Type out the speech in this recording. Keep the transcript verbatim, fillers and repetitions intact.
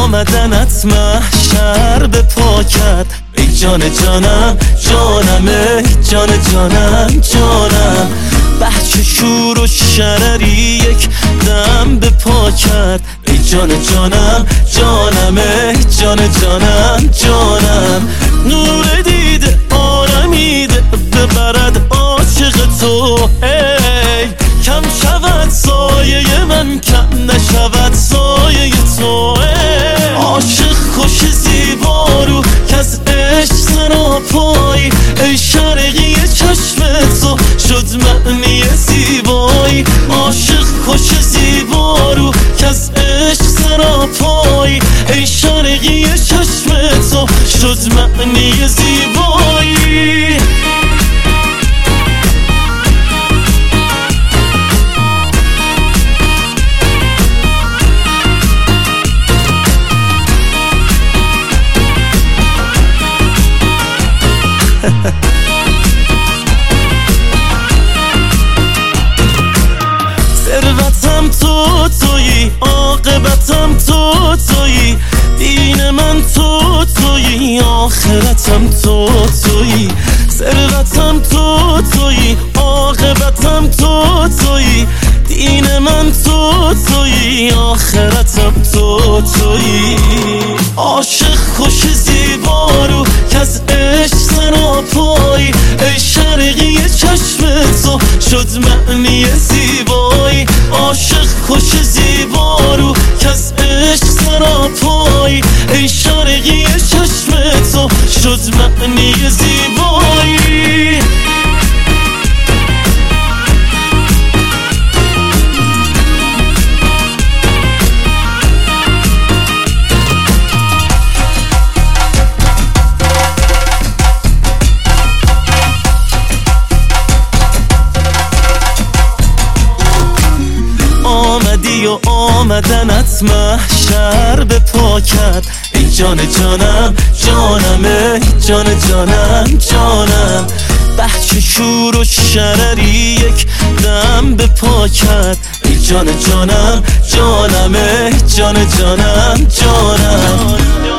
آمدنت محشر به پا کرد. ای جان جانم جانم، ای جان جانم جانم. بچه شور و شرری یک دم به پا کرد. ای جان جانم جانم، ای جان جانم جانم. نور دیده آرمیده ببرد عاشق تو. ای کم شود سایه من، کم نشود سایه تو. ای عاشق خوش زیبا رو که از عشق سراپایی. ای شرقی چشم تو شد معنی زیبایی. عاشق خوش زیبا رو که از عشق سراپایی. ای شرقی چشم تو شد معنی زیبایی. ثروتم تو تویی، عاقبتم تو تویی. دین من تو تویی، آخرتم تو تویی. ثروتم تو تویی، عاقبتم تو تویی. دین من تو تویی، آخرتم تو تویی. عاشق خوش زیبا رو که از عشق سراپایی. ای شرقی چشم تو شد معنی زیبایی. عاشق خوش زیبا رو که از عشق سراپایی. ای شرقی چشم تو شد معنی زیبایی. آمدی و آمدنت محشر به پا کرد. ای جان جانم جانم، ای جان جانم جانم. بچه شور و شرری یک دم به پا کرد. ای جان جانم جانم، ای جان جانم جانم.